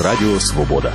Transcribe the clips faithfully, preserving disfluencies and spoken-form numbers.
Радіо Свобода.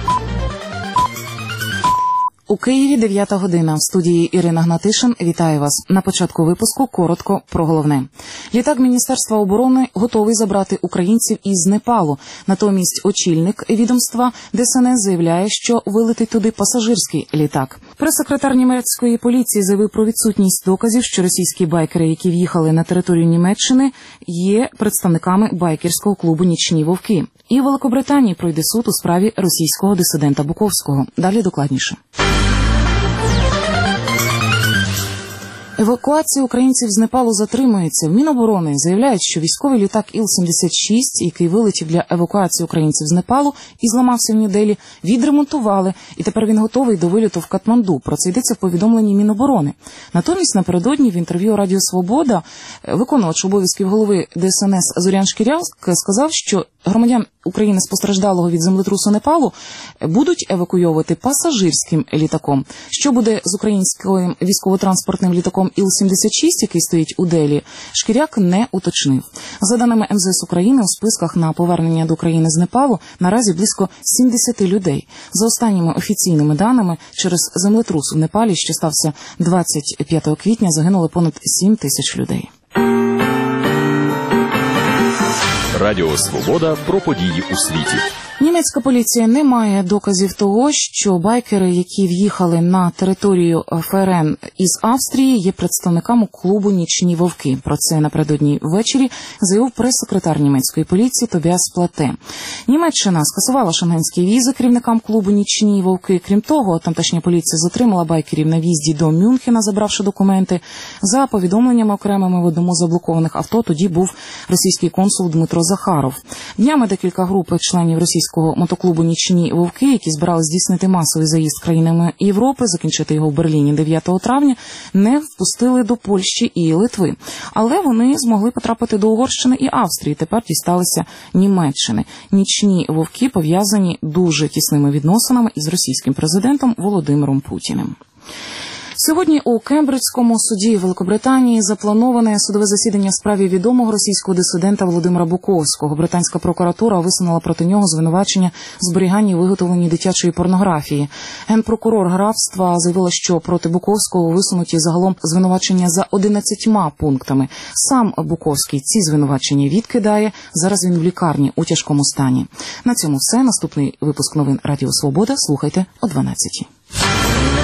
У Києві дев'ята година. В студії Ірина Гнатишин. Вітаю вас. На початку випуску коротко про головне. Літак Міністерства оборони готовий забрати українців із Непалу. Натомість очільник відомства Де Ес Ен Ес заявляє, що вилетить туди пасажирський літак. Прес-секретар німецької поліції заявив про відсутність доказів, що російські байкери, які в'їхали на територію Німеччини, є представниками байкерського клубу «Нічні вовки». І в Великобританії пройде суд у справі російського дисидента Буковського. Далі докладніше. Евакуація українців з Непалу затримується. В Міноборони заявляють, що військовий літак Іл сімдесят шість, який вилетів для евакуації українців з Непалу і зламався в Нью-Делі, відремонтували, і тепер він готовий до виліту в Катманду. Про це йдеться в повідомленні Міноборони. Натомість напередодні в інтерв'ю Радіо Свобода виконувач обов'язків голови Де Ес Ен Ес Зорян Шкіряк сказав, що громадян України, постраждалого від землетрусу Непалу, будуть евакуйовувати пасажирським літаком. Що буде з українським військово-транспортним літаком Іл сімдесят шість, який стоїть у Делі, Шкіряк не уточнив. За даними Ем Зе Ес України, у списках на повернення до України з Непалу наразі близько сімдесят людей. За останніми офіційними даними, через землетрус у Непалі, що стався двадцять п'ятого квітня, загинули понад сім тисяч людей. Радіо Свобода про події у світі. Німецька поліція не має доказів того, що байкери, які в'їхали на територію Еф Ер Ен із Австрії, є представниками клубу «Нічні вовки». Про це напередодні ввечері заявив прес-секретар німецької поліції Тобіас Плате. Німеччина скасувала шенгенські візи керівникам клубу «Нічні вовки». Крім того, тамтешня поліція затримала байкерів на в'їзді до Мюнхена, забравши документи. За повідомленнями окремими в одному з заблокованих авто тоді був російський консул Дмитро Захаров. Днями декілька груп членів російського мотоклубу «Нічні вовки», які збирали здійснити масовий заїзд країнами Європи, закінчити його в Берліні дев'ятого травня, не впустили до Польщі і Литви. Але вони змогли потрапити до Угорщини і Австрії, тепер дісталися Німеччини. «Нічні вовки» пов'язані дуже тісними відносинами із російським президентом Володимиром Путіним. Сьогодні у Кембриджському суді Великобританії заплановане судове засідання в справі відомого російського дисидента Володимира Буковського. Британська прокуратура висунула проти нього звинувачення в зберіганні і виготовленні дитячої порнографії. Генпрокурор графства заявила, що проти Буковського висунуті загалом звинувачення за одинадцятьма пунктами. Сам Буковський ці звинувачення відкидає. Зараз він в лікарні у тяжкому стані. На цьому все. Наступний випуск новин Радіо Свобода слухайте о дванадцятій.